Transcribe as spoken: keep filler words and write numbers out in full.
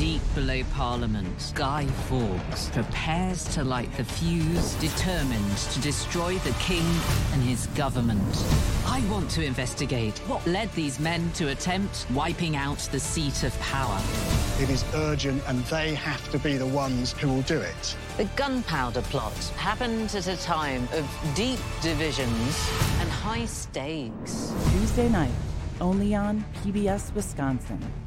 Deep below Parliament, Guy Fawkes prepares to light the fuse, determined to destroy the king and his government. I want to investigate what led these men to attempt wiping out the seat of power. It is urgent, and they have to be the ones who will do it. The gunpowder plot happened at a time of deep divisions and high stakes. Tuesday night, only on P B S Wisconsin.